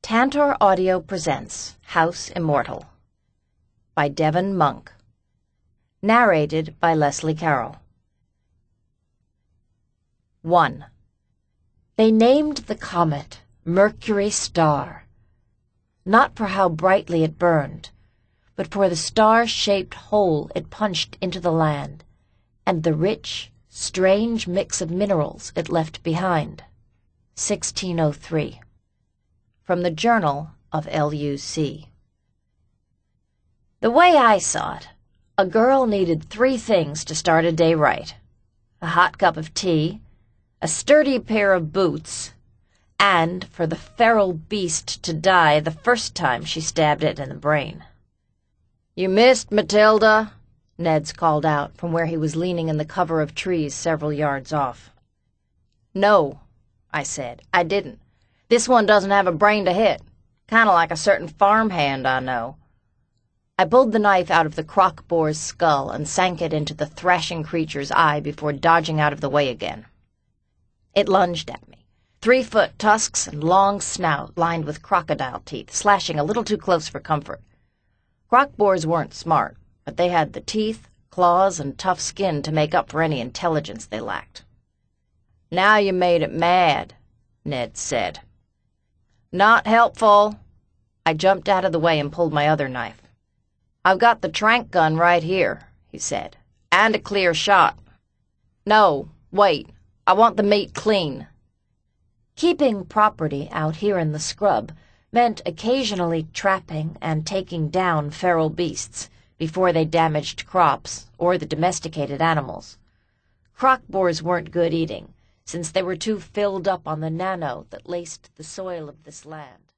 Tantor Audio presents House Immortal by Devin Monk. Narrated by Leslie Carroll. 1. They named the comet Mercury Star, not for how brightly it burned, but for the star-shaped hole it punched into the land, and the rich, strange mix of minerals it left behind. 1603. From the Journal of LUC. The way I saw it, a girl needed 3 things to start a day right: a hot cup of tea, a sturdy pair of boots, and for the feral beast to die the first time she stabbed it in the brain. "You missed, Matilda," Ned's called out from where he was leaning in the cover of trees several yards off. "No," I said, "I didn't. This one doesn't have a brain to hit. Kinda like a certain farmhand I know." I pulled the knife out of the croc boar's skull and sank it into the thrashing creature's eye before dodging out of the way again. It lunged at me, 3-foot tusks and long snout lined with crocodile teeth, slashing a little too close for comfort. Croc boars weren't smart, but they had the teeth, claws, and tough skin to make up for any intelligence they lacked. "Now you made it mad," Ned said. "Not helpful." I jumped out of the way and pulled my other knife. "I've got the tranq gun right here," he said, "and a clear shot." "No, wait. I want the meat clean." Keeping property out here in the scrub meant occasionally trapping and taking down feral beasts before they damaged crops or the domesticated animals. Croc boars weren't good eating, since they were too filled up on the nano that laced the soil of this land.